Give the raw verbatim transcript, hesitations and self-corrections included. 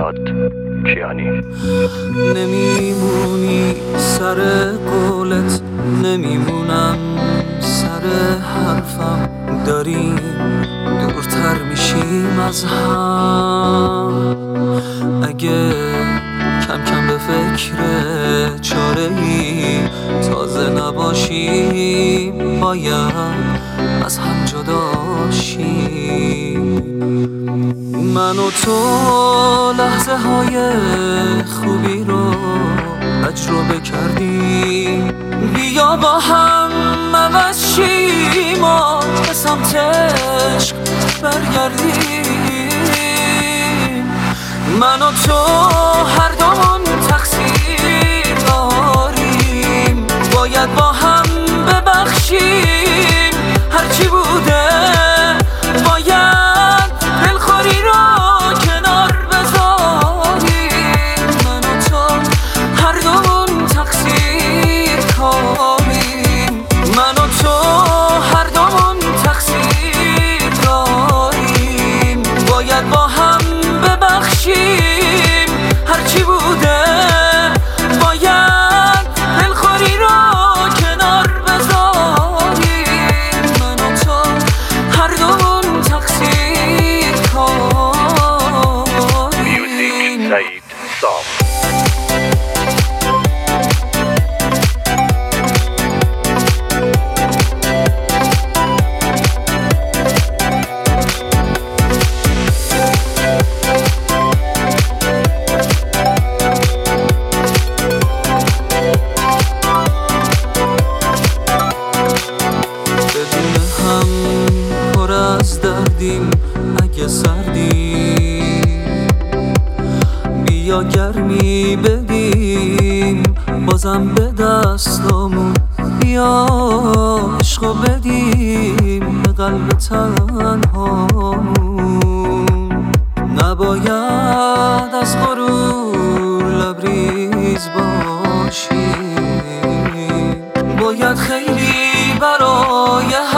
فرهاد کیانی. نمیمونی سر قولت، نمیمونم سر حرفم، داریم دورتر میشیم از هم. اگه کم کم به فکر چاره ای تازه نباشیم، باید از هم جدا شیم. من و تو لحظه های خوبی رو تجربه کردیم، بیا با هم عوض شیم و به سمت عشق برگردیم. من و تو هر دومون تقصیر داریم، باید با هم ببخشیم. هرچی بوده باید دلخوری رو کنار بذاریم. من و تو هر دومون تقصیر کاریم، من و تو هر دومون تقصیر داریم، باید با هم ببخشیم. هرچی بوده باید دلخوری رو کنار بذاریم. من و تو هر دومون تقصیر کاریم. میوزیک سعید سام. اگه سردیم بیا گرمی بدیم، بازم به دستامون بیا عشقو بدیم به قلب تنهامون. نباید از غرور لبریز باشیم، باید خیلی برای